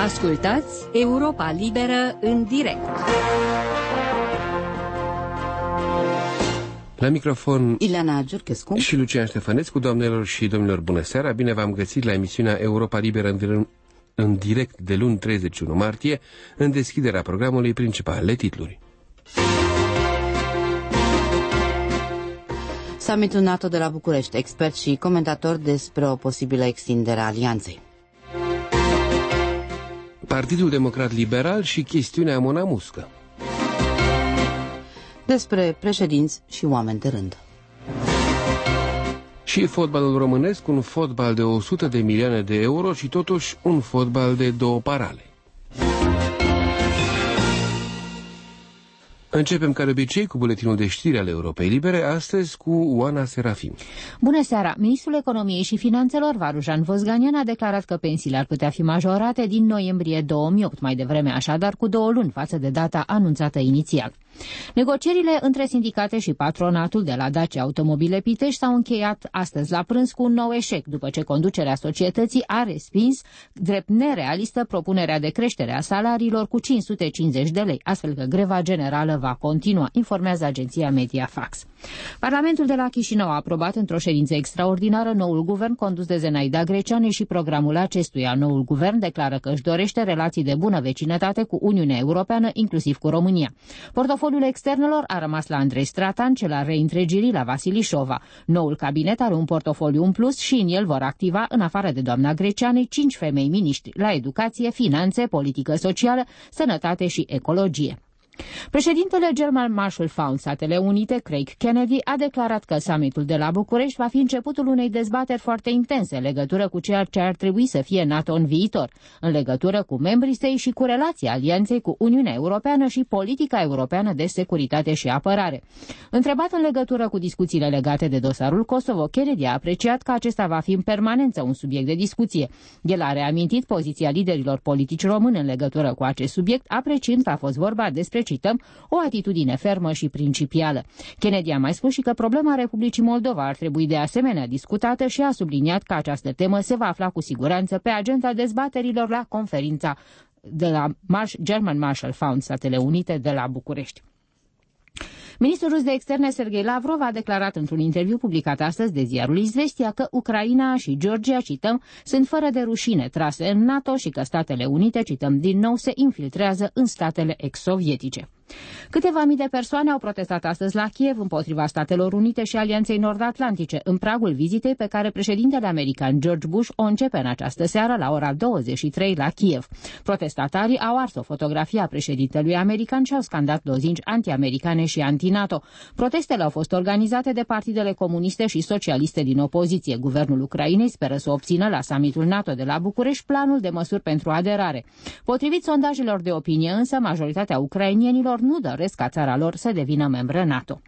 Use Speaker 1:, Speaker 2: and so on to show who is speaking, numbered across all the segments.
Speaker 1: Ascultați Europa Liberă în direct.
Speaker 2: La microfon
Speaker 3: Ileana Giurchescu
Speaker 2: și Lucian Ștefănescu. Doamnelor și domnilor, bună seara! Bine v-am găsit la emisiunea Europa Liberă în direct de luni 31 martie, în deschiderea programului principalele titluri.
Speaker 3: Summitul NATO de la București, experți și comentatori despre o posibilă extindere a alianței.
Speaker 2: Partidul Democrat Liberal și chestiunea Mona Muscă.
Speaker 3: Despre președinți și oameni de rând.
Speaker 2: Și fotbalul românesc, un fotbal de 100 de milioane de euro și totuși un fotbal de 2 parale. Începem ca de obicei cu buletinul de știri ale Europei Libere, astăzi cu Oana Serafim.
Speaker 4: Bună seara! Ministrul Economiei și Finanțelor, Varujan Vosganian, a declarat că pensiile ar putea fi majorate din noiembrie 2008, mai devreme așadar cu 2 luni față de data anunțată inițial. Negocierile între sindicate și patronatul de la Dacia Automobile Pitești s-au încheiat astăzi la prânz cu un nou eșec, după ce conducerea societății a respins drept nerealistă propunerea de creștere a salariilor cu 550 de lei, astfel că greva generală va continua, informează agenția Mediafax. Parlamentul de la Chișinău a aprobat într-o ședință extraordinară noul guvern condus de Zenaida Greceanu și programul acestuia. Noul guvern declară că își dorește relații de bună vecinătate cu Uniunea Europeană, inclusiv cu România. Portofoliul externelor a rămas la Andrei Stratan, cel al reîntregirii la Vasilișova. Noul cabinet are un portofoliu în plus și în el vor activa, în afară de doamna Greceanu, 5 femei miniștri la educație, finanțe, politică socială, sănătate și ecologie. Președintele German Marshall Fund, Statele Unite, Craig Kennedy, a declarat că summitul de la București va fi începutul unei dezbateri foarte intense în legătură cu ceea ce ar trebui să fie NATO în viitor, în legătură cu membrii săi și cu relația alianței cu Uniunea Europeană și politica europeană de securitate și apărare. Întrebat în legătură cu discuțiile legate de dosarul Kosovo, Kennedy a apreciat că acesta va fi în permanență un subiect de discuție. El a reamintit poziția liderilor politici români în legătură cu acest subiect, apreciind că a fost vorba despre, cităm, o atitudine fermă și principială. Kennedy a mai spus și că problema Republicii Moldova ar trebui de asemenea discutată și a subliniat că această temă se va afla cu siguranță pe agenda dezbaterilor la conferința de la German Marshall Fund, Statele Unite de la București. Ministrul rus de externe Sergei Lavrov a declarat într-un interviu publicat astăzi de ziarul Izvestia că Ucraina și Georgia, cităm, sunt fără de rușine trase în NATO și că Statele Unite, cităm din nou, se infiltrează în statele ex-sovietice. Câteva mii de persoane au protestat astăzi la Kiev împotriva Statelor Unite și Alianței Nord-Atlantice, în pragul vizitei pe care președintele american George Bush o începe în această seară la ora 23 la Kiev. Protestatarii au ars o fotografie a președintelui american și au scandat lozinci anti-americane și anti-NATO. Protestele au fost organizate de partidele comuniste și socialiste din opoziție. Guvernul Ucrainei speră să obțină la summitul NATO de la București planul de măsuri pentru aderare. Potrivit sondajelor de opinie însă, majoritatea ucrainienilor nu doresc ca țara lor să devină membră NATO.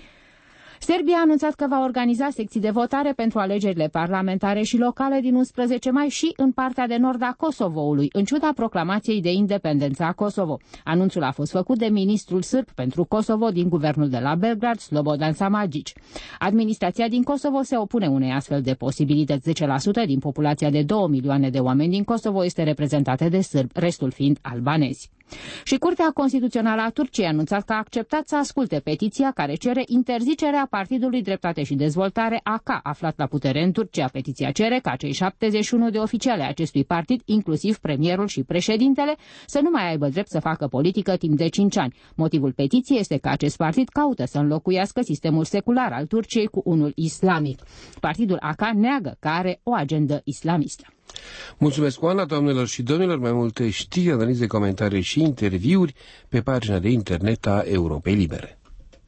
Speaker 4: Serbia a anunțat că va organiza secții de votare pentru alegerile parlamentare și locale din 11 mai și în partea de nord a Kosovoului, în ciuda proclamației de independență a Kosovo. Anunțul a fost făcut de ministrul sârb pentru Kosovo din guvernul de la Belgrad, Slobodan Samardžić. Administrația din Kosovo se opune unei astfel de posibilități. 10% din populația de 2 milioane de oameni din Kosovo este reprezentată de sârbi, restul fiind albanezi. Și Curtea Constituțională a Turciei a anunțat că a acceptat să asculte petiția care cere interzicerea Partidului Dreptate și Dezvoltare AK, aflat la putere în Turcia. Petiția cere ca cei 71 de oficiali ai acestui partid, inclusiv premierul și președintele, să nu mai aibă drept să facă politică timp de 5 ani. Motivul petiției este că acest partid caută să înlocuiască sistemul secular al Turciei cu unul islamic. Partidul AK neagă că are o agendă islamistă.
Speaker 2: Mulțumesc, Oana, doamnelor și domnilor. Mai multe știri, analize, comentarii și interviuri pe pagina de internet a Europei Libere.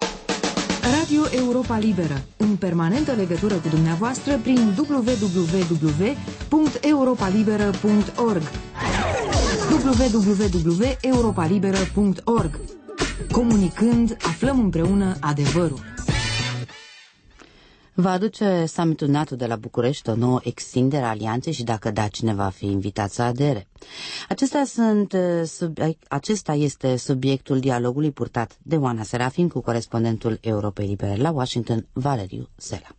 Speaker 5: Radio Europa Liberă, în permanentă legătură cu dumneavoastră prin www.europalibera.org www.europalibera.org. Comunicând, aflăm împreună adevărul.
Speaker 3: Va aduce summitul NATO de la București o nouă extindere a alianței și dacă da, cine va fi invitat să adere? Acesta este subiectul dialogului purtat de Oana Serafim cu corespondentul Europei Libere la Washington, Valeriu Sela.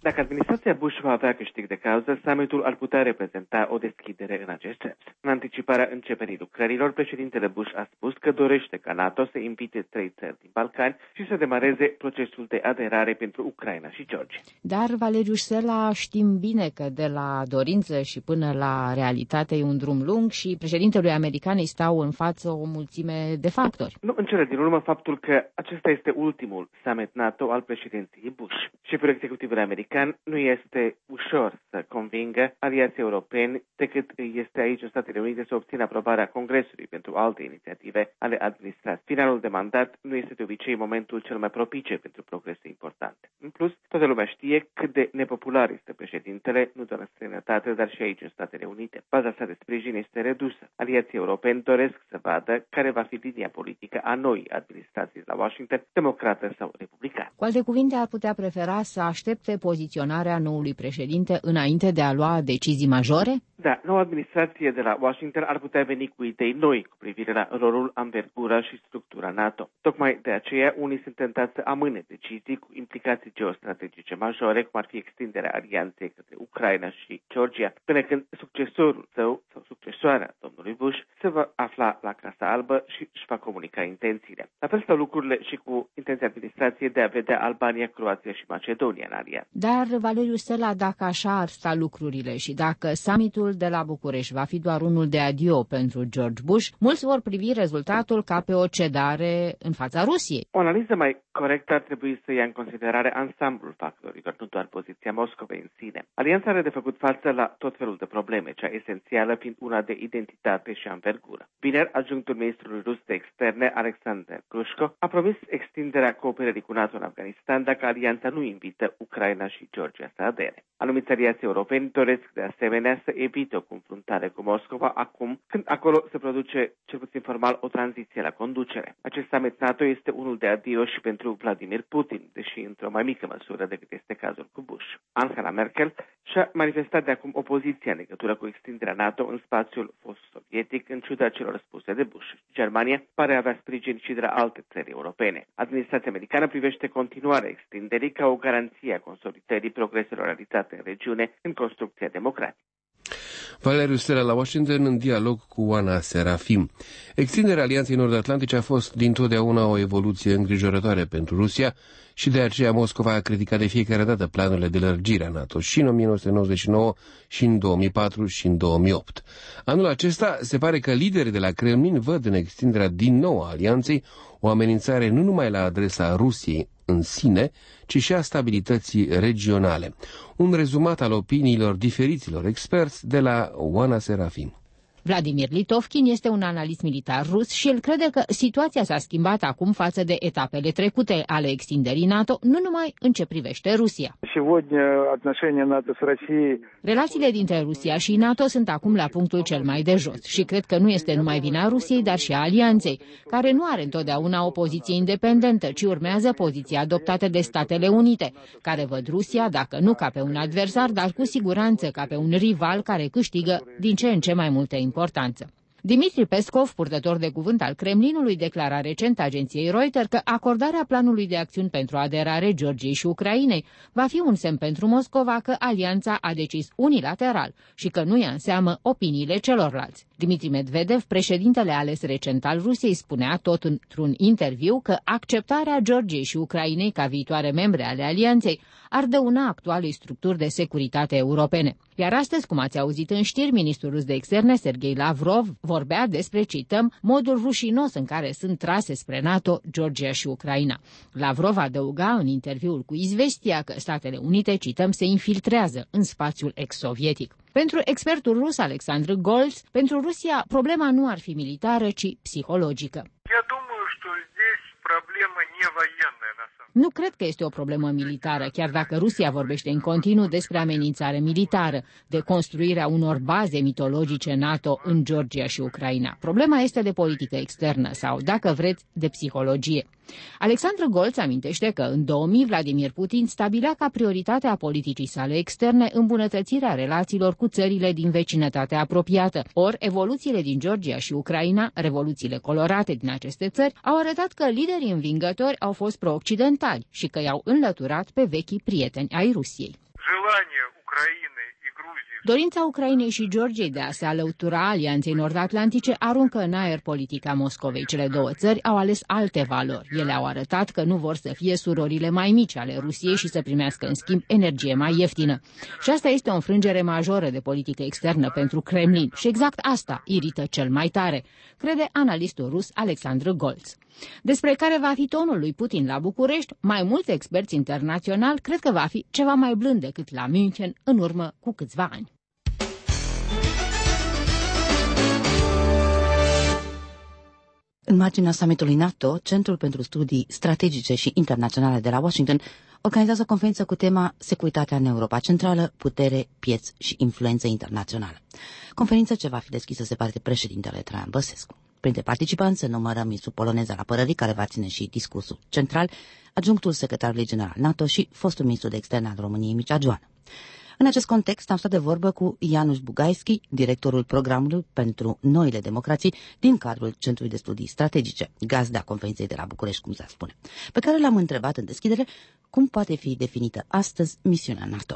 Speaker 6: Dacă administrația Bush va avea câștig de cauză, summitul ar putea reprezenta o deschidere în acest sens. În anticiparea începerii lucrărilor, președintele Bush a spus că dorește ca NATO să invite 3 țări din Balcani și să demareze procesul de aderare pentru Ucraina și Georgia.
Speaker 4: Dar, Valeriu Sela, știm bine că de la dorință și până la realitate e un drum lung și președintelui american îi stau în față o mulțime de factori.
Speaker 6: Nu în cele din urmă faptul că acesta este ultimul summit NATO al președinției Bush. Șeful executivului american nu este ușor să convingă aliații europeni decât este aici în Statele Unite să obțină aprobarea Congresului pentru alte inițiative ale administrației. Finalul de mandat nu este de obicei momentul cel mai propice pentru progrese importante. În plus, toată lumea știe cât de nepopular este președintele, nu doar în străinătate, dar și aici în Statele Unite. Baza sa de sprijin este redusă. Aliații europeni doresc să vadă care va fi linia politică a noii administrații la Washington, democrată sau republicană.
Speaker 4: Cu alte cuvinte, ar putea prefera să aștepte poziționarea noului președinte înainte de a lua decizii majore?
Speaker 6: Da, noua administrație de la Washington ar putea veni cu idei noi cu privire la rolul, anvergura și structura NATO. Tocmai de aceea, unii sunt tentați să amâne decizii cu implicații geostrategice majore, cum ar fi extinderea alianței către Ucraina și Georgia, până când succesorul său sau succesoarea domnului Bush se va afla la Casa Albă și își va comunica intențiile. La fel stau lucrurile și cu intenția administrației de a vedea Albania, Croația și Macedonia în alianță.
Speaker 4: Dar, Valeriu Stella, dacă așa ar sta lucrurile și dacă summitul de la București va fi doar unul de adio pentru George Bush, mulți vor privi rezultatul ca pe o cedare în fața Rusiei.
Speaker 6: O analiză mai corectă ar trebui să ia în considerare ansamblul factorilor, nu doar poziția Moscovei în sine. Alianța are de făcut față la tot felul de probleme, cea esențială fiind una de identitate și anvergură. Vineri, adjunctul ministrului rus de externe, Alexander Grushko, a promis extinderea cooperării cu NATO în Afganistan dacă alianța nu invită Ucraina și Georgia să adere. Anumiți aliații europeni doresc de asemenea să evite o confruntare cu Moscova acum, când acolo se produce, cel puțin formal, o tranziție la conducere. Acest summit NATO este unul de adio și pentru Vladimir Putin, deși într-o mai mică măsură decât este cazul cu Bush. Angela Merkel și-a manifestat de acum opoziția în legătură cu extinderea NATO în spațiul fost sovietic, în ciuda celor spuse de Bush. Germania pare avea sprijin și de la alte țări europene. Administrația americană privește continuarea extinderii ca o garanție a consolidării progreselor realizate în regiune în construcția democratică.
Speaker 2: Valeriu Stella la Washington în dialog cu Oana Serafim. Extinderea Alianței Nord-Atlantice a fost dintotdeauna o evoluție îngrijorătoare pentru Rusia și de aceea Moscova a criticat de fiecare dată planurile de lărgire a NATO și în 1999, și în 2004 și în 2008. Anul acesta se pare că liderii de la Kremlin văd în extinderea din nou a alianței o amenințare nu numai la adresa Rusiei în sine, ci și a stabilității regionale. Un rezumat al opiniilor diferiților experți de la Oana Serafim.
Speaker 4: Vladimir Litovkin este un analist militar rus și el crede că situația s-a schimbat acum față de etapele trecute ale extinderii NATO, nu numai în ce privește Rusia. Relațiile dintre Rusia și NATO sunt acum la punctul cel mai de jos și cred că nu este numai vina Rusiei, dar și a alianței, care nu are întotdeauna o poziție independentă, ci urmează poziția adoptată de Statele Unite, care văd Rusia, dacă nu ca pe un adversar, dar cu siguranță ca pe un rival care câștigă din ce în ce mai multă importanță. Dmitri Peskov, purtător de cuvânt al Kremlinului, declara recent agenției Reuters că acordarea planului de acțiuni pentru aderare Georgiei și Ucrainei va fi un semn pentru Moscova că alianța a decis unilateral și că nu ia în seamă opiniile celorlalți. Dmitri Medvedev, președintele ales recent al Rusiei, spunea tot într-un interviu că acceptarea Georgiei și Ucrainei ca viitoare membre ale alianței ar dăuna actualei structuri de securitate europene. Iar astăzi, cum ați auzit în știri, ministrul rus de externe, Sergei Lavrov, vorbea despre, cităm, modul rușinos în care sunt trase spre NATO Georgia și Ucraina. Lavrov adăuga în interviul cu Izvestia că Statele Unite, cităm, se infiltrează în spațiul ex-sovietic. Pentru expertul rus Alexandru Golz, pentru Rusia problema nu ar fi militară, ci psihologică. Nu cred că este o problemă militară, chiar dacă Rusia vorbește în continuu despre amenințare militară, de construirea unor baze mitologice NATO în Georgia și Ucraina. Problema este de politică externă sau, dacă vreți, de psihologie. Alexandru Golz amintește că în 2000 Vladimir Putin stabilea ca prioritate a politicii sale externe îmbunătățirea relațiilor cu țările din vecinătatea apropiată. Ori evoluțiile din Georgia și Ucraina, revoluțiile colorate din aceste țări, au arătat că liderii învingători au fost pro-occidentali și că i-au înlăturat pe vechii prieteni ai Rusiei. Dorința Ucrainei și Georgiei de a se alătura Alianței Nord-Atlantice aruncă în aer politica Moscovei. Cele două țări au ales alte valori. Ele au arătat că nu vor să fie surorile mai mici ale Rusiei și să primească în schimb energie mai ieftină. Și asta este o înfrângere majoră de politică externă pentru Kremlin. Și exact asta irită cel mai tare, crede analistul rus Alexandru Golț. Despre care va fi tonul lui Putin la București, mai mulți experți internaționali cred că va fi ceva mai blând decât la München în urmă cu câțiva ani.
Speaker 3: În marginea summitului NATO, Centrul pentru Studii Strategice și Internaționale de la Washington organizează o conferință cu tema Securitatea în Europa Centrală, putere, pieți și influență internațională. Conferință ce va fi deschisă, se pare, de președintele Traian Băsescu. Printre participanți se numără ministrul polonez al apărării, care va ține și discursul central, adjunctul secretarului general NATO și fostul ministru de externe al României, Mircea Joană. În acest context am stat de vorbă cu Janusz Bugajski, directorul programului pentru noile democrații din cadrul Centrului de Studii Strategice, gazda conferinței de la București, cum se spune, pe care l-am întrebat în deschidere cum poate fi definită astăzi misiunea NATO.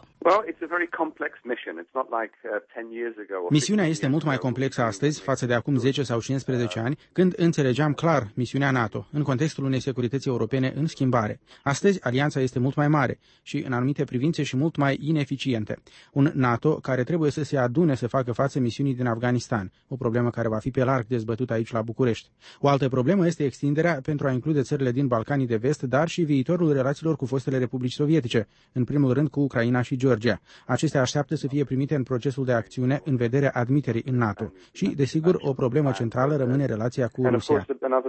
Speaker 7: Misiunea este mult mai complexă astăzi față de acum 10 sau 15 ani, când înțelegeam clar misiunea NATO, în contextul unei securități europene în schimbare. Astăzi, alianța este mult mai mare și, în anumite privințe, și mult mai ineficiente. Un NATO care trebuie să se adune să facă față misiunii din Afganistan, o problemă care va fi pe larg dezbătută aici la București. O altă problemă este extinderea pentru a include țările din Balcanii de Vest, dar și viitorul relațiilor cu fostele republici sovietice, în primul rând cu Ucraina și Georgia. Acestea așteaptă să fie primite în procesul de acțiune în vederea admiterii în NATO. Și, desigur, o problemă centrală rămâne relația cu Rusia.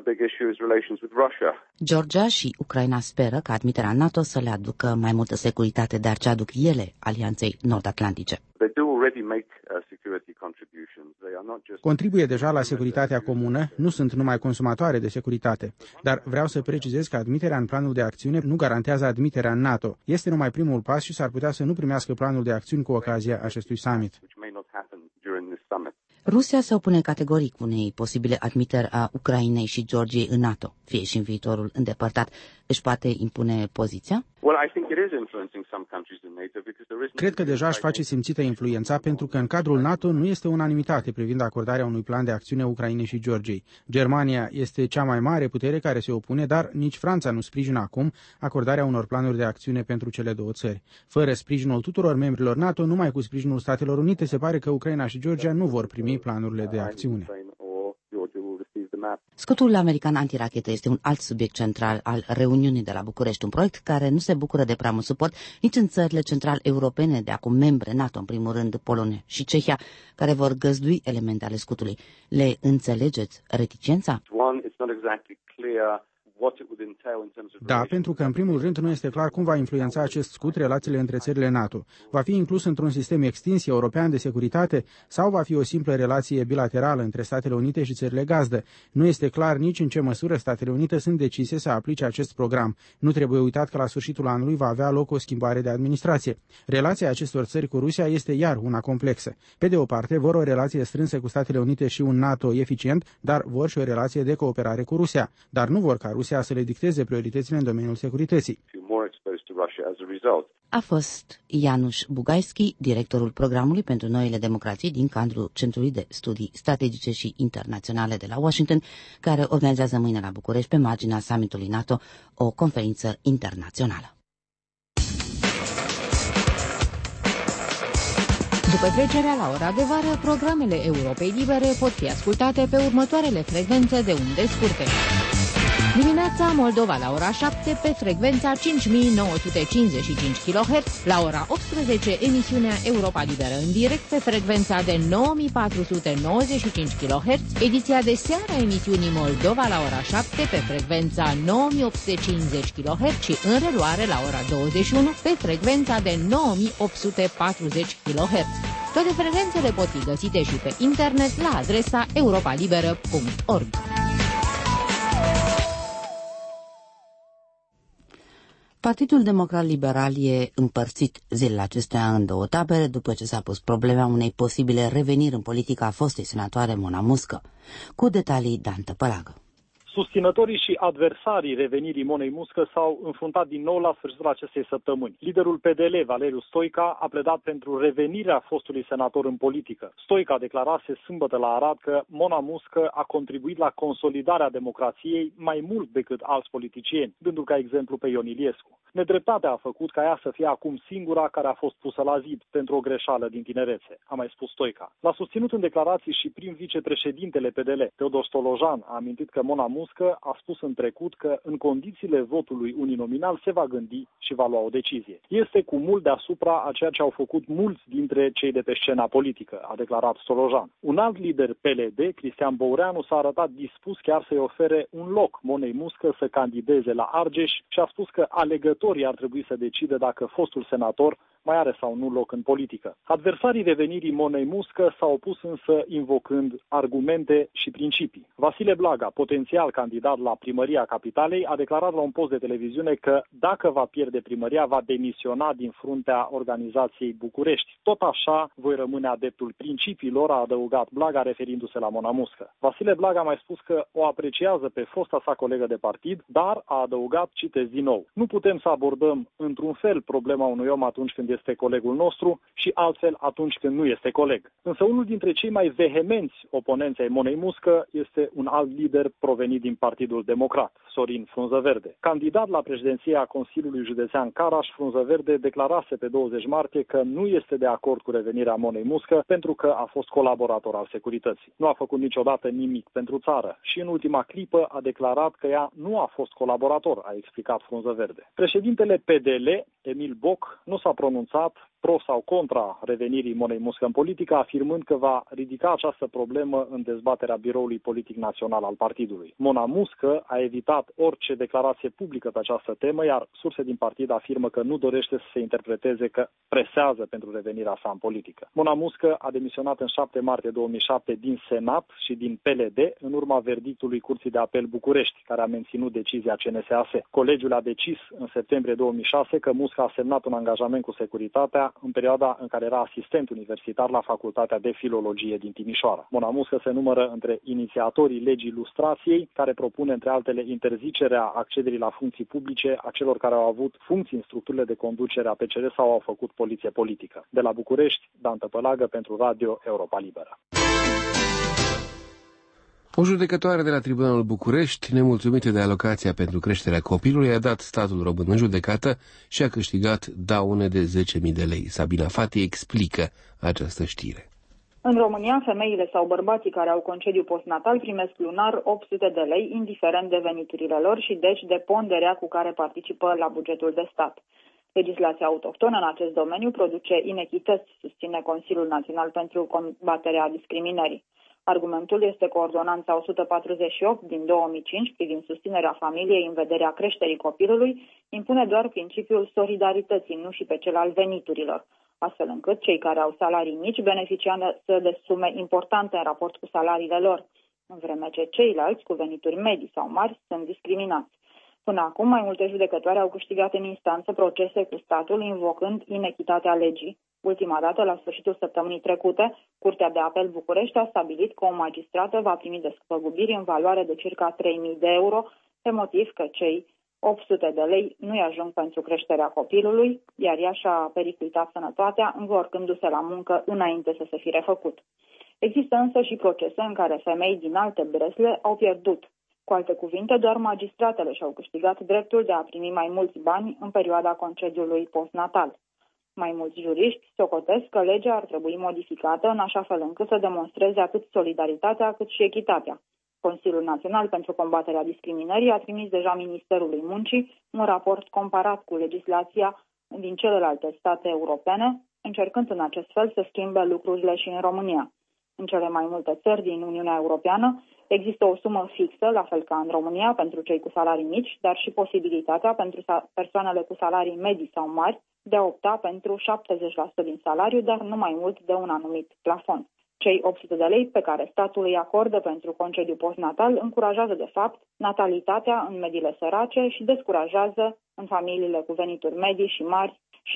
Speaker 3: Georgia și Ucraina speră ca admiterea în NATO să le aducă mai multă securitate, dar ce aduc ele Alianței Nord-Atlantice?
Speaker 7: Contribuie deja la securitatea comună, nu sunt numai consumatoare de securitate, dar vreau să precizez că admiterea în planul de acțiune nu garantează admiterea în NATO. Este numai primul pas și s-ar putea să nu primească planul de acțiuni cu ocazia acestui summit.
Speaker 3: Rusia se opune categoric unei posibile admiteri a Ucrainei și Georgiei în NATO, fie și în viitorul îndepărtat. Își poate impune poziția?
Speaker 7: Cred că deja își face simțită influența, pentru că în cadrul NATO nu este unanimitate privind acordarea unui plan de acțiune Ucrainei și Georgiei. Germania este cea mai mare putere care se opune, dar nici Franța nu sprijină acum acordarea unor planuri de acțiune pentru cele două țări. Fără sprijinul tuturor membrilor NATO, numai cu sprijinul Statelor Unite, se pare că Ucraina și Georgia nu vor primi planurile de acțiune.
Speaker 3: Scutul american antirachetă este un alt subiect central al reuniunii de la București, un proiect care nu se bucură de prea mult suport nici în țările central-europene, de acum membre NATO, în primul rând Polonia și Cehia, care vor găzdui elemente ale scutului. Le înțelegeți reticența?
Speaker 7: Da, pentru că în primul rând nu este clar cum va influența acest scut relațiile între țările NATO. Va fi inclus într-un sistem extins european de securitate sau va fi o simplă relație bilaterală între Statele Unite și țările gazdă? Nu este clar nici în ce măsură Statele Unite sunt decise să aplice acest program. Nu trebuie uitat că la sfârșitul anului va avea loc o schimbare de administrație. Relația acestor țări cu Rusia este iar una complexă. Pe de o parte, vor o relație strânsă cu Statele Unite și un NATO eficient, dar vor și o relație de cooperare cu Rusia. Dar nu vor ca Rusia să le dicteze prioritățile în domeniul securității.
Speaker 3: A fost Janusz Bugajski, directorul programului pentru noile democrații din cadrul Centrului de Studii Strategice și Internaționale de la Washington, care organizează mâine la București, pe marginea summitului NATO, o conferință internațională.
Speaker 4: După trecerea la ora de vară, programele Europei Libere pot fi ascultate pe următoarele frecvențe de unde scurte. Dimineața Moldova la ora 7 pe frecvența 5955 kHz, la ora 18 emisiunea Europa Liberă în direct pe frecvența de 9495 kHz, ediția de seară a emisiunii Moldova la ora 7 pe frecvența 9850 kHz și în reluare la ora 21 pe frecvența de 9840 kHz. Toate frecvențele pot fi găsite și pe internet la adresa europalibera.org.
Speaker 3: Partidul Democrat Liberal e împărțit zilele acestea în două tabere după ce s-a pus problema unei posibile reveniri în politica a fostei senatoare Mona Muscă. Cu detalii, Dan Tăpălagă.
Speaker 8: Susținătorii și adversarii revenirii monei muscă s-au înfruntat din nou la sfârșitul acestei săptămâni. Liderul PDL, Valeriu Stoica, a pledat pentru revenirea fostului senator în politică. Stoica declarase sâmbătă la Arad că mona muscă a contribuit la consolidarea democrației mai mult decât alți politicieni, dându-l ca exemplu pe Ion Iliescu. Nedreptatea a făcut ca ea să fie acum singura care a fost pusă la zid pentru o greșeală din tinerețe, a mai spus Stoica. L-a susținut în declarații și prim vicepreședintele PDL, Teodor Stolojan, a amintit că mona muscă a spus în trecut că în condițiile votului uninominal se va gândi și va lua o decizie. Este cu mult deasupra a ceea ce au făcut mulți dintre cei de pe scena politică, a declarat Stolojan. Un alt lider PLD, Cristian Băureanu, s-a arătat dispus chiar să-i ofere un loc monei muscă să candideze la Argeș și a spus că alegătorii ar trebui să decidă dacă fostul senator mai are sau nu loc în politică. Adversarii revenirii monei muscă s-au opus însă invocând argumente și principii. Vasile Blaga, potențial candidat la primăria capitalei, a declarat la un post de televiziune că dacă va pierde primăria, va demisiona din fruntea organizației București. Tot așa voi rămâne adeptul principiilor, a adăugat Blaga referindu-se la mona muscă. Vasile Blaga a mai spus că o apreciază pe fosta sa colegă de partid, dar a adăugat, citez din nou, nu putem să abordăm într-un fel problema unui om atunci când este colegul nostru și altfel atunci când nu este coleg. Însă unul dintre cei mai vehemenți oponenți ai monei muscă este un alt lider provenit din Partidul Democrat, Sorin Frunzăverde. Candidat la președinția Consiliului Județean Caraș, Frunzăverde declarase pe 20 martie că nu este de acord cu revenirea monei muscă pentru că a fost colaborator al securității. Nu a făcut niciodată nimic pentru țară și în ultima clipă a declarat că ea nu a fost colaborator, a explicat Frunzăverde. Președintele PDL, Emil Boc, nu s-a pronunțat pro sau contra revenirii monei muscă în politică, afirmând că va ridica această problemă în dezbaterea Biroului Politic Național al partidului. Mona muscă a evitat orice declarație publică pe această temă, iar surse din partid afirmă că nu dorește să se interpreteze că presează pentru revenirea sa în politică. Mona muscă a demisionat în 7 martie 2007 din Senat și din PLD în urma verdictului Curții de Apel București, care a menținut decizia CNSAS. Colegiul a decis în septembrie 2006 că muscă a semnat un angajament cu securitatea în perioada în care era asistent universitar la Facultatea de Filologie din Timișoara. Mona muscă se numără între inițiatorii legii lustrației, care propune, între altele, interzicerea accederii la funcții publice a celor care au avut funcții în structurile de conducere a PCR sau au făcut poliție politică. De la București, Dan Tăpălagă pentru Radio Europa Liberă.
Speaker 2: O judecătoare de la Tribunalul București, nemulțumită de alocația pentru creșterea copilului, a dat statul român în judecată și a câștigat daune de 10.000 de lei. Sabina Fati explică această știre.
Speaker 9: În România, femeile sau bărbații care au concediu postnatal primesc lunar 800 de lei, indiferent de veniturile lor și deci de ponderea cu care participă la bugetul de stat. Legislația autohtonă în acest domeniu produce inechități, susține Consiliul Național pentru combaterea discriminării. Argumentul este că Ordonanța 148 din 2005 privind susținerea familiei în vederea creșterii copilului impune doar principiul solidarității, nu și pe cel al veniturilor, astfel încât cei care au salarii mici beneficiază de sume importante în raport cu salariile lor, în vreme ce ceilalți cu venituri medii sau mari sunt discriminați. Până acum, mai multe judecătoare au câștigat în instanță procese cu statul invocând inechitatea legii. Ultima dată, la sfârșitul săptămânii trecute, Curtea de Apel București a stabilit că o magistrată va primi despăgubiri în valoare de circa 3.000 de euro, pe motiv că cei 800 de lei nu-i ajung pentru creșterea copilului, iar ea și-a periclitat sănătatea, întorcându-se la muncă înainte să se fi refăcut. Există însă și procese în care femei din alte bresle au pierdut. Cu alte cuvinte, doar magistratele și-au câștigat dreptul de a primi mai mulți bani în perioada concediului postnatal. Mai mulți juriști socotesc că legea ar trebui modificată în așa fel încât să demonstreze atât solidaritatea cât și echitatea. Consiliul Național pentru combaterea discriminării a trimis deja Ministerului Muncii un raport comparat cu legislația din celelalte state europene, încercând în acest fel să schimbe lucrurile și în România. În cele mai multe țări din Uniunea Europeană există o sumă fixă, la fel ca în România, pentru cei cu salarii mici, dar și posibilitatea pentru persoanele cu salarii medii sau mari de a opta pentru 70% din salariu, dar nu mai mult de un anumit plafon. Cei 800 de lei pe care statul îi acordă pentru concediu postnatal încurajează, de fapt, natalitatea în mediile sărace și descurajează în familiile cu venituri medii și mari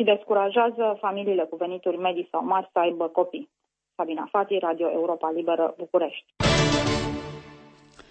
Speaker 9: sau mari să aibă copii. Sabina Fati, Radio Europa Liberă, București.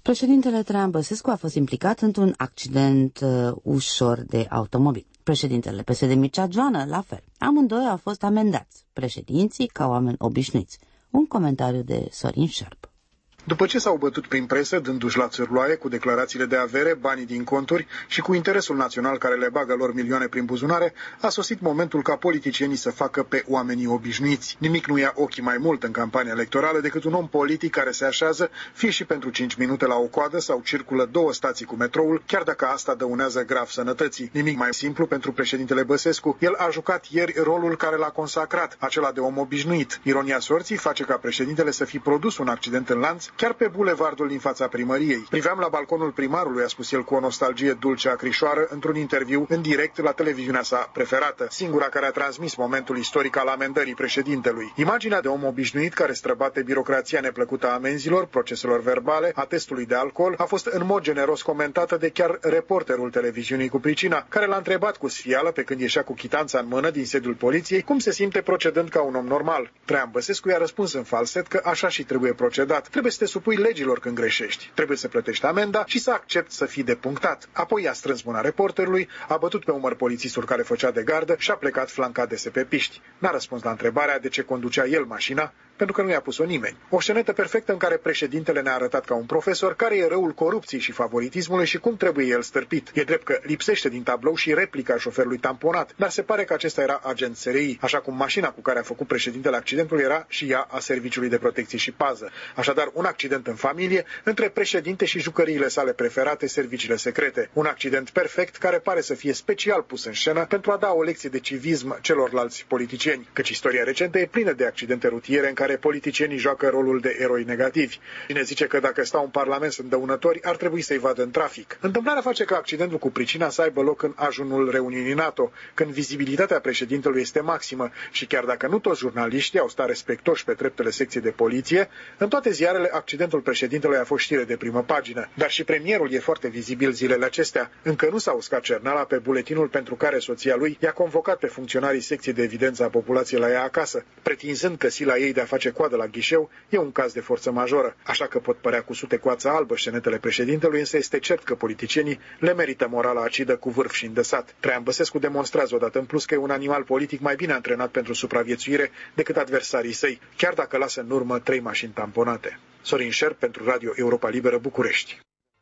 Speaker 3: Președintele Traian Băsescu a fost implicat într-un accident ușor de automobil. Președintele PSD Mircea Joană, la fel. Amândoi au fost amendați, președinții ca oameni obișnuiți. Un comentariu de Sorin Șerp.
Speaker 10: După ce s-au bătut prin presă, dându-și la țârloaie cu declarațiile de avere, banii din conturi și cu interesul național care le bagă lor milioane prin buzunare, a sosit momentul ca politicienii să facă pe oamenii obișnuiți. Nimic nu ia ochii mai mult în campania electorală decât un om politic care se așează, fie și pentru 5 minute la o coadă sau circulă 2 stații cu metroul, chiar dacă asta dăunează grav sănătății. Nimic mai simplu pentru președintele Băsescu. El a jucat ieri rolul care l-a consacrat, acela de om obișnuit. Ironia sorții face ca președintele să fi produs un accident în lanț, chiar pe bulevardul din fața primăriei. Priveam la balconul primarului, a spus el cu o nostalgie dulce acrișoară, într-un interviu în direct la televiziunea sa preferată, singura care a transmis momentul istoric al amendării președintelui. Imaginea de om obișnuit care străbate birocrația neplăcută a amenzilor, proceselor verbale, a testului de alcool, a fost în mod generos comentată de chiar reporterul televiziunii cu pricina, care l-a întrebat cu sfială, pe când ieșea cu chitanța în mână din sediul poliției, cum se simte procedând ca un om normal. Traian Băsescu i-a răspuns în falset că așa și trebuie procedat. Trebuie să te supui legilor când greșești. Trebuie să plătești amenda și să accepti să fii depunctat. Apoi i-a strâns mâna reporterului, a bătut pe umăr polițistul care făcea de gardă și a plecat flancat de sepepiști. N-a răspuns la întrebarea de ce conducea el mașina, pentru că nu i-a pus-o nimeni. O scenetă perfectă în care președintele ne-a arătat ca un profesor care e răul corupției și favoritismului și cum trebuie el stârpit. E drept că lipsește din tablou și replica șoferului tamponat, dar se pare că acesta era agent SRI, așa cum mașina cu care a făcut președintele accidentul era și ea a Serviciului de Protecție și Pază. Așadar, un accident în familie între președinte și jucăriile sale preferate, serviciile secrete. Un accident perfect care pare să fie special pus în scenă pentru a da o lecție de civism celorlalți politicieni, căci istoria recentă e plină de accidente rutiere în care politicienii joacă rolul de eroi negativi. Cine zice că dacă stau în parlament sunt dăunători, ar trebui să-i vadă în trafic. Întâmplarea face ca accidentul cu pricina să aibă loc în ajunul reuniunii NATO, când vizibilitatea președintelui este maximă și chiar dacă nu toți jurnaliștii au stat respectoși pe treptele secției de poliție, în toate ziarele accidentul președintelui a fost știre de primă pagină. Dar și premierul e foarte vizibil zilele acestea. Încă nu s-a uscat cerneala pe buletinul pentru care soția lui i-a convocat pe funcționarii secției de evidență a populației la ea acasă, pretinzând că sila ei de a face coadă la ghișeu e un caz de forță majoră, așa că pot părea cu sute coață albă scenetele președintelui, însă este cert că politicienii le merită morala acidă cu vârf și îndesat. Traian Băsescu demonstrează odată în plus că e un animal politic mai bine antrenat pentru supraviețuire decât adversarii săi, chiar dacă lasă în urmă 3 mașini tamponate. Sorin Șerp pentru Radio Europa Liberă, București.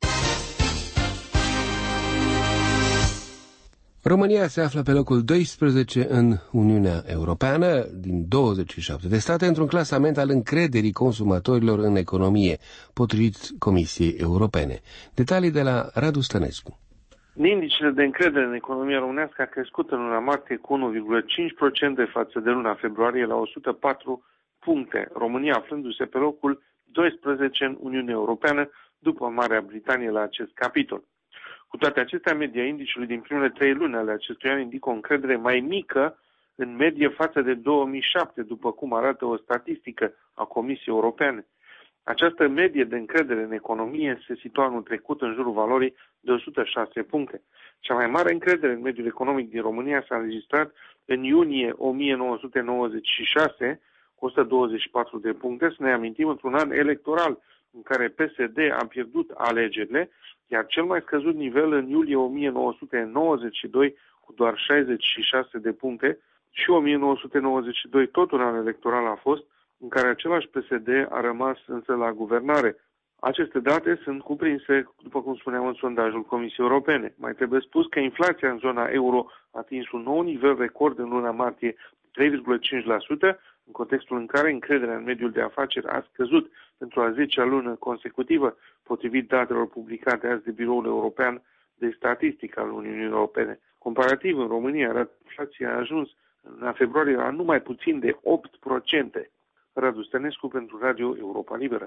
Speaker 2: România se află pe locul 12 în Uniunea Europeană, din 27 de state, într-un clasament al încrederii consumatorilor în economie, potrivit Comisiei Europene. Detalii de la Radu Stănescu.
Speaker 11: Indicele de încredere în economia românească a crescut în luna martie cu 1,5% față de luna februarie la 104 puncte, România aflându-se pe locul 12 în Uniunea Europeană, după Marea Britanie la acest capitol. Cu toate acestea, media indicului din primele 3 luni ale acestui an indică o încredere mai mică în medie față de 2007, după cum arată o statistică a Comisiei Europene. Această medie de încredere în economie se situa anul trecut în jurul valorii de 106 puncte. Cea mai mare încredere în mediul economic din România s-a înregistrat în iunie 1996, cu 124 de puncte, să ne amintim, într-un an electoral în care PSD a pierdut alegerile, iar cel mai scăzut nivel în iulie 1992 cu doar 66 de puncte și 1992 tot un an electoral a fost, în care același PSD a rămas însă la guvernare. Aceste date sunt cuprinse, după cum spuneam, în sondajul Comisiei Europene. Mai trebuie spus că inflația în zona euro a atins un nou nivel record în luna martie, 3,5%, în contextul în care încrederea în mediul de afaceri a scăzut pentru a 10-a lună consecutivă, potrivit datelor publicate azi de Biroul European de Statistică al Uniunii Europene. Comparativ, în România, inflația a ajuns în februarie la numai puțin de 8%. Radu Stănescu pentru Radio Europa Liberă.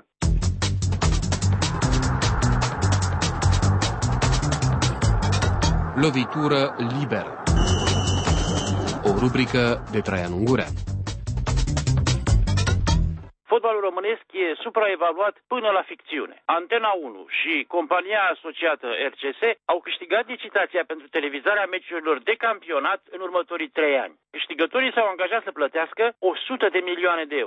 Speaker 2: Lovitură liberă. O rubrică de Traian Ungurean.
Speaker 12: Fotbalul românesc e supraevaluat până la ficțiune. Antena 1 și compania asociată RCS au câștigat licitația pentru televizarea meciurilor de campionat în următorii 3 ani. Câștigătorii s-au angajat să plătească 100 de milioane de euro.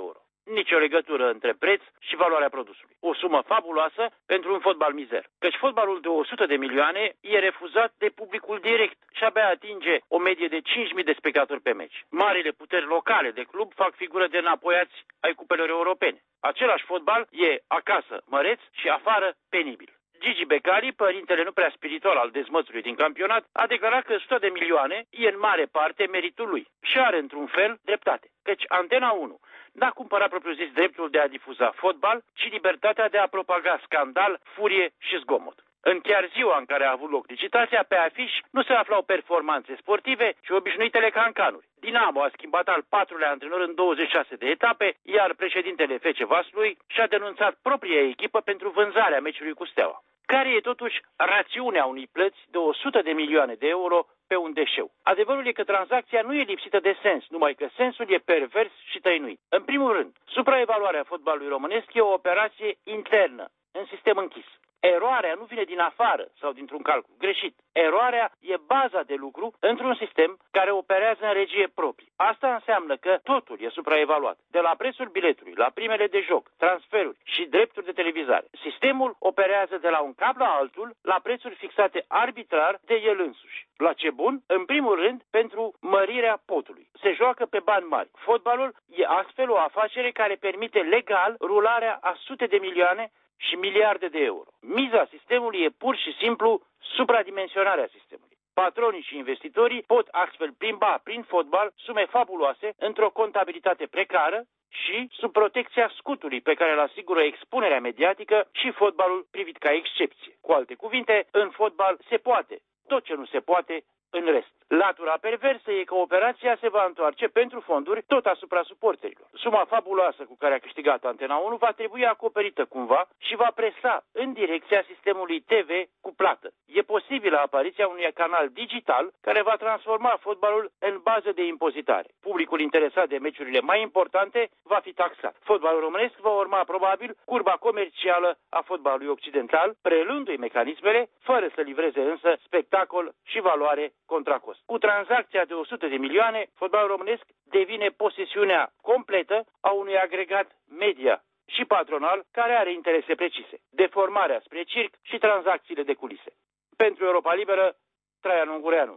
Speaker 12: nicio legătură între preț și valoarea produsului. O sumă fabuloasă pentru un fotbal mizer, căci fotbalul de 100 de milioane e refuzat de publicul direct și abia atinge o medie de 5.000 de spectatori pe meci. Marile puteri locale de club fac figură de înapoiați ai cupelor europene. Același fotbal e acasă măreț și afară penibil. Gigi Becali, părintele nu prea spiritual al dezmățului din campionat, a declarat că 100 de milioane e în mare parte meritul lui și are într-un fel dreptate, căci Antena 1 n-a cumpărat propriu-zis dreptul de a difuza fotbal, ci libertatea de a propaga scandal, furie și zgomot. În chiar ziua în care a avut loc licitația, pe afiș nu se aflau performanțe sportive, ci obișnuitele cancanuri. Dinamo a schimbat al 4-lea antrenor în 26 de etape, iar președintele FC Vaslui și-a denunțat propria echipă pentru vânzarea meciului cu Steaua. Care e totuși rațiunea unei plăți de 100 de milioane de euro pe un deșeu? Adevărul e că tranzacția nu e lipsită de sens, numai că sensul e pervers și tăinuit. În primul rând, supraevaluarea fotbalului românesc e o operație internă, în sistem închis. Eroarea nu vine din afară sau dintr-un calcul greșit. Eroarea e baza de lucru într-un sistem care operează în regie proprie. Asta înseamnă că totul e supraevaluat. De la prețul biletului, la primele de joc, transferuri și drepturi de televizare. Sistemul operează de la un cap la altul la prețuri fixate arbitrar de el însuși. La ce bun? În primul rând, pentru mărirea potului. Se joacă pe bani mari. Fotbalul e astfel o afacere care permite legal rularea a sute de milioane și miliarde de euro. Miza sistemului e pur și simplu supradimensionarea sistemului. Patronii și investitorii pot astfel plimba prin fotbal sume fabuloase într-o contabilitate precară și sub protecția scutului pe care îl asigură expunerea mediatică și fotbalul privit ca excepție. Cu alte cuvinte, în fotbal se poate tot ce nu se poate în rest. Latura perversă e că operația se va întoarce pentru fonduri tot asupra suporterilor. Suma fabuloasă cu care a câștigat Antena 1 va trebui acoperită cumva și va presa în direcția sistemului TV cu plată. E posibilă apariția unui canal digital care va transforma fotbalul în bază de impozitare. Publicul interesat de meciurile mai importante va fi taxat. Fotbalul românesc va urma probabil curba comercială a fotbalului occidental, prelundu-i mecanismele, fără să livreze însă spectacol și valoare contra cost. Cu tranzacția de 100 de milioane, fotbalul românesc devine posesiunea completă a unui agregat media și patronal care are interese precise. Deformarea spre circ și tranzacțiile de culise. Pentru Europa Liberă, Traian Ungureanu.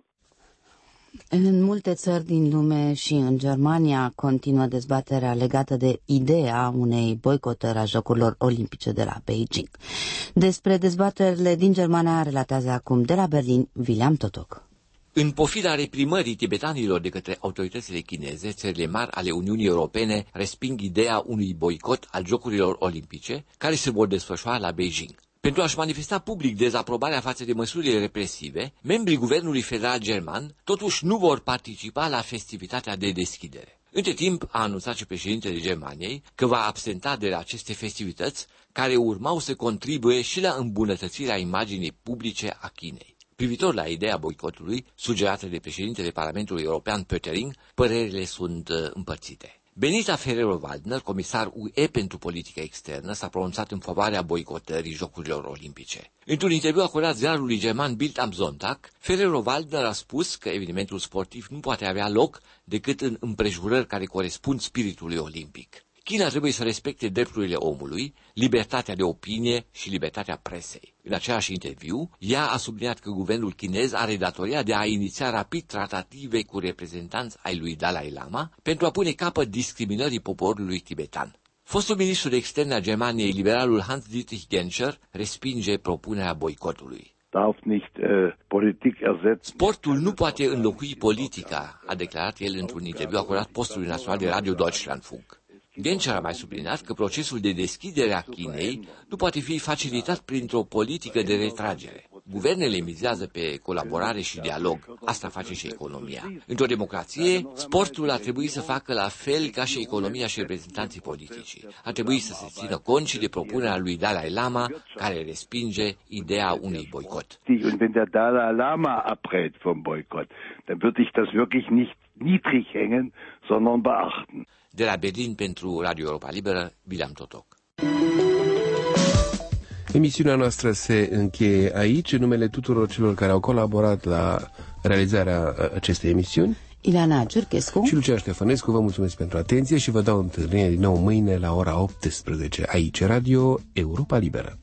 Speaker 3: În multe țări din lume și în Germania continuă dezbaterea legată de ideea unei boicotări a Jocurilor Olimpice de la Beijing. Despre dezbaterile din Germania relatează acum de la Berlin William Totoc.
Speaker 13: În pofida reprimării tibetanilor de către autoritățile chineze, țările mari ale Uniunii Europene resping ideea unui boicot al Jocurilor Olimpice, care se vor desfășura la Beijing. Pentru a-și manifesta public dezaprobarea față de măsurile represive, membrii Guvernului Federal German totuși nu vor participa la festivitatea de deschidere. Între timp, a anunțat și președintele Germaniei că va absenta de la aceste festivități, care urmau să contribuie și la îmbunătățirea imaginii publice a Chinei. Privitor la ideea boicotului, sugerată de președintele Parlamentului European Pöttering, părerile sunt împărțite. Benita Ferrero-Waldner, comisar UE pentru politică externă, s-a pronunțat în favoarea boicotării Jocurilor Olimpice. Într-un interviu acordat ziarului german Bild am Sonntag, Ferrero-Waldner a spus că evenimentul sportiv nu poate avea loc decât în împrejurări care corespund spiritului olimpic. China trebuie să respecte drepturile omului, libertatea de opinie și libertatea presei. În același interviu, ea a subliniat că guvernul chinez are datoria de a iniția rapid tratative cu reprezentanți ai lui Dalai Lama pentru a pune capăt discriminării poporului tibetan. Fostul ministru de externe a Germaniei, liberalul Hans-Dietrich Genscher, respinge propunerea boicotului. Sportul nu poate înlocui politica, a declarat el într-un interviu acordat postului național de radio Deutschlandfunk. Genscher a mai subliniat că procesul de deschidere a Chinei nu poate fi facilitat printr-o politică de retragere. Guvernele mizează pe colaborare și dialog. Asta face și economia. Într-o democrație, sportul ar trebui să facă la fel ca și economia și reprezentanții politici. Ar trebui să se țină cont și de propunerea lui Dalai Lama, care respinge ideea unui boicot.
Speaker 14: Und wenn der Dalai Lama abrät vom Boykott, dann würde ich das wirklich nicht niedrig hängen, sondern beachten.
Speaker 13: De la Berlin pentru Radio Europa Liberă, William Totoc.
Speaker 2: Emisiunea noastră se încheie aici, în numele tuturor celor care au colaborat la realizarea acestei emisiuni.
Speaker 3: Ileana Ciurchescu
Speaker 2: și Lucia Ștefănescu. Vă mulțumesc pentru atenție și vă dau întâlnire din nou mâine la ora 18 aici, Radio Europa Liberă.